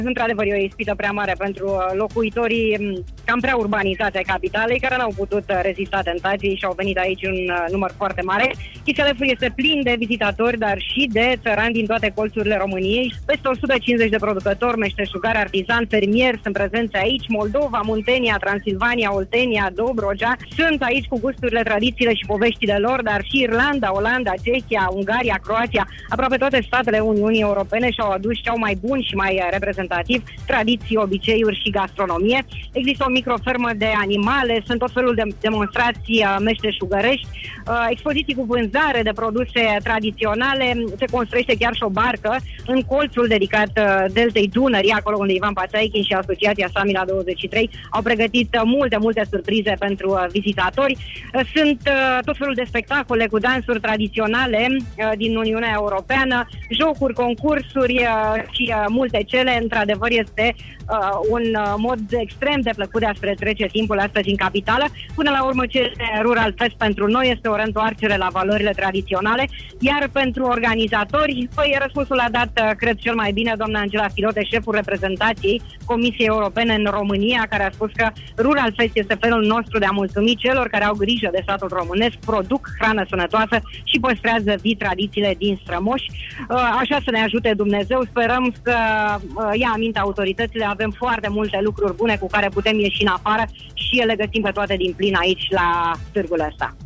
Într-adevăr, e o ispită prea mare pentru locuitorii cam prea urbanizați ai capitalei, care n-au putut rezista tentației și au venit aici un număr foarte mare. Chișinăul este plin de vizitatori, dar și de țărani din toate colțurile României. Peste 150 de producători, meșteșugari, artizani, fermieri sunt prezenți aici. Moldova, Muntenia, Transilvania, Oltenia, Dobrogea sunt aici cu gusturile, tradițiile și poveștile lor, dar și Irlanda, Olanda, Cehia, Ungaria, Croația, aproape toate statele Uniunii Europene și-au adus cel mai bun și mai reprezentativ tradiții, obiceiuri și gastronomie. Există o microfermă de animale, sunt tot felul de demonstrații meșteșugărești, expoziții cu vânzare de produse tradiționale, se construiește chiar și o barcă în colțul dedicat deltei Dunării, acolo unde Ivan Pațaichin și Asociația Samila 23 au pregătit multe surprize pentru vizitatori. Sunt tot felul de spectacole cu dansuri tradiționale din Uniunea Europeană, jocuri, concursuri și multe cele. Într-adevăr, este un mod extrem de plăcut de a-și petrece timpul astăzi în capitală. Până la urmă, ce este Rural Fest pentru noi este o reîntoarcere la valorile tradiționale, iar pentru organizatori, răspunsul a dat, cred, cel mai bine doamna Angela Filote, șeful reprezentației Comisiei Europene în România, care a spus că Rural Fest este felul nostru de a mulțumi celor care au grijă de statul românesc, produc hrană sănătoasă și păstrează vii tradițiile din strămoși. Așa să ne ajute Dumnezeu, sperăm să ia aminte autoritățile, avem foarte multe lucruri bune cu care putem ieși în afară și le găsim pe toate din plin aici la târgul ăsta.